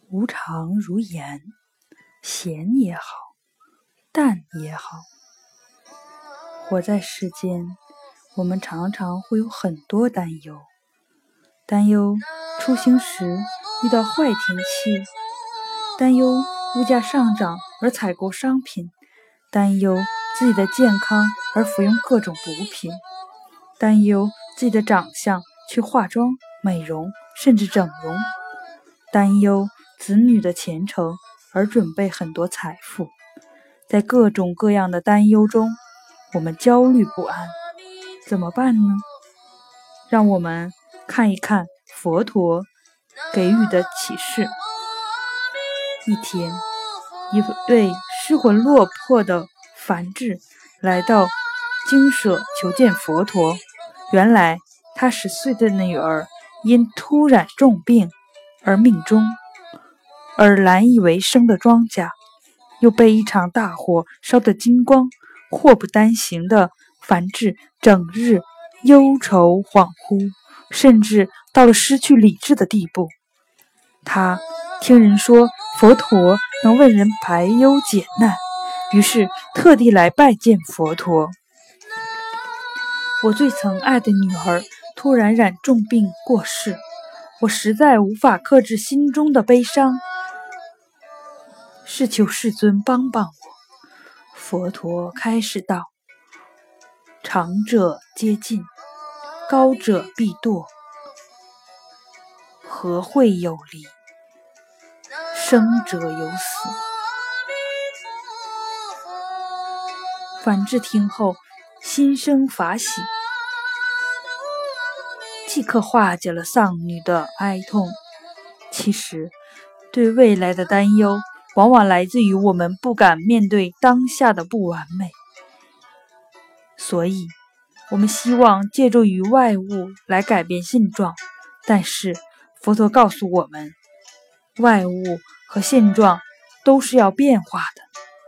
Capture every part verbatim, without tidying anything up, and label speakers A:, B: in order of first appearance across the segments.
A: 无常如盐，咸也好，淡也好。活在世间，我们常常会有很多担忧，担忧出行时遇到坏天气，担忧物价上涨而采购商品，担忧自己的健康而服用各种补品，担忧自己的长相去化妆、美容甚至整容，担忧子女的前程而准备很多财富。在各种各样的担忧中，我们焦虑不安，怎么办呢？让我们看一看佛陀给予的启示。一天，一位失魂落魄的梵志来到精舍求见佛陀。原来他十岁的女儿因突然重病而命终，而难以为生的庄稼又被一场大火烧得精光，祸不单行的梵志整日忧愁恍惚，甚至到了失去理智的地步。他听人说佛陀能为人排忧解难，于是特地来拜见佛陀。我最曾爱的女儿突然染重病过世，我实在无法克制心中的悲伤，是求世尊帮帮我。佛陀开示道：长者皆尽，高者必堕，何会有离？生者有死。梵志听后心生法喜，即刻化解了丧女的哀痛。其实，对未来的担忧往往来自于我们不敢面对当下的不完美，所以我们希望借助于外物来改变现状，但是佛陀告诉我们，外物和现状都是要变化的，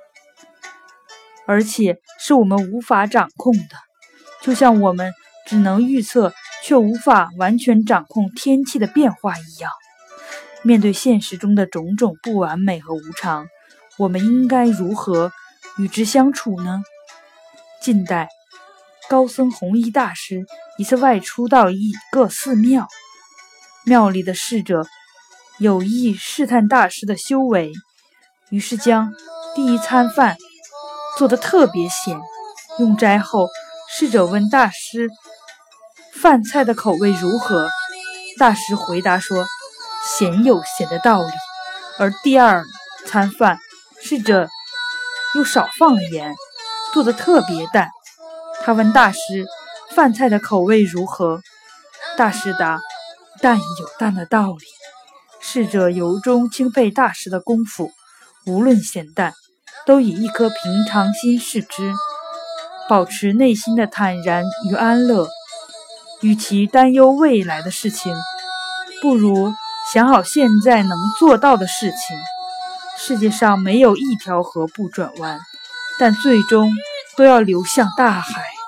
A: 而且是我们无法掌控的，就像我们只能预测却无法完全掌控天气的变化一样。面对现实中的种种不完美和无常，我们应该如何与之相处呢？近代高僧弘一大师一次外出到一个寺庙，庙里的侍者有意试探大师的修为，于是将第一餐饭做得特别咸。用斋后，侍者问大师饭菜的口味如何，大师回答说咸有咸的道理。而第二餐饭，侍者又少放了盐，做得特别淡。他问大师饭菜的口味如何，大师答淡有淡的道理。侍者由衷钦佩大师的功夫，无论咸淡都以一颗平常心视之，保持内心的坦然与安乐。与其担忧未来的事情，不如想好现在能做到的事情。世界上没有一条河不转弯，但最终都要流向大海。